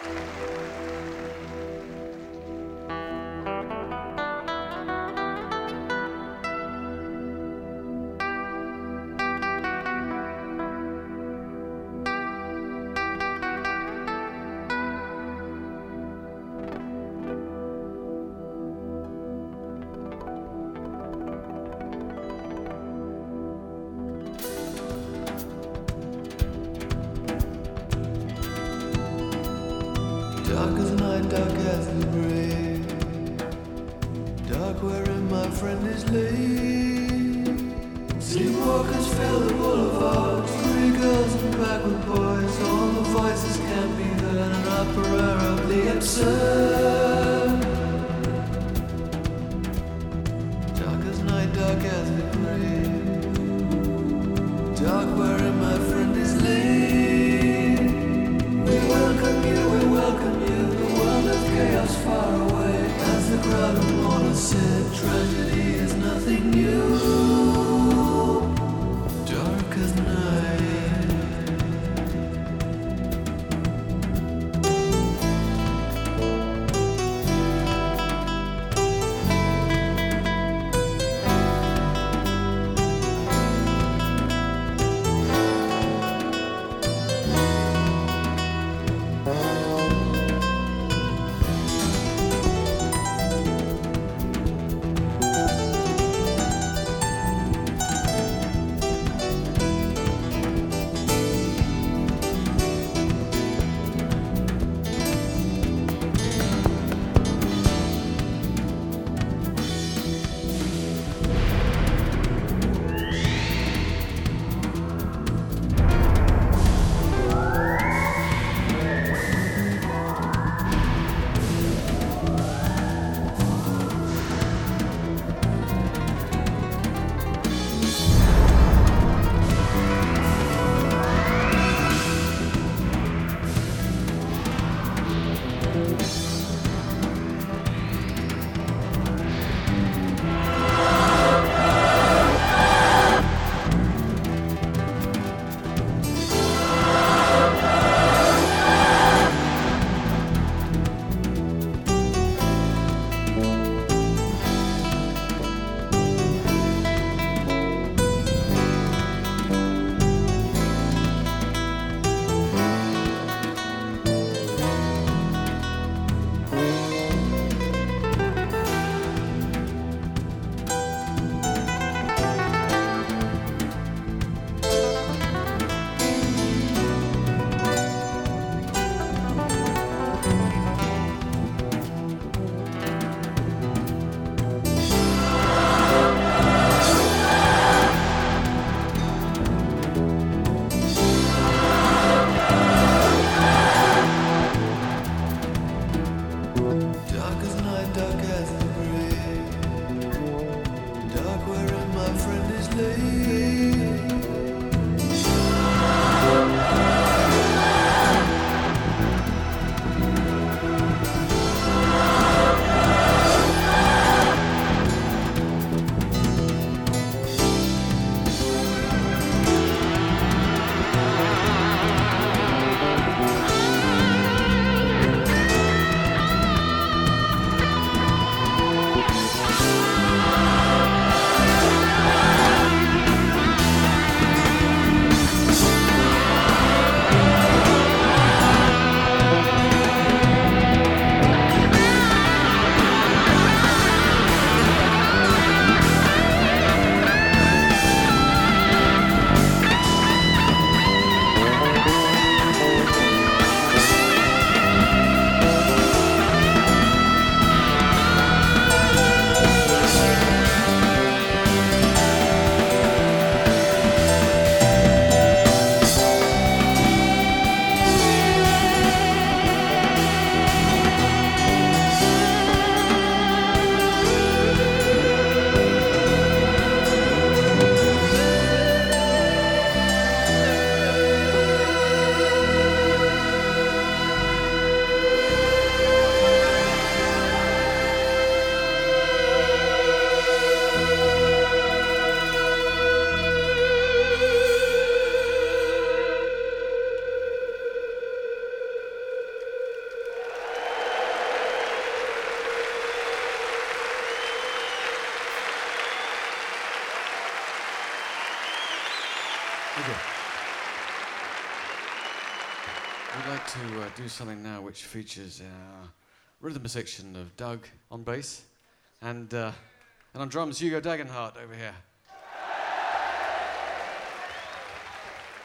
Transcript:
Dark as night, dark as the grave. Dark wherein my friend is laid. Sleepwalkers fill the boulevards. Pretty girls and backward boys. All the voices can't be heard. An opera of the absurd. Dark as night, dark as the grave. Dark wherein my friend is laid. We welcome you, the world of chaos far away. As the crowd of mourners said, tragedy is nothing new. Dark as night. Thank you. We'd like to do something now which features rhythm section of Doug on bass and on drums, Hugo Dagenhart over here.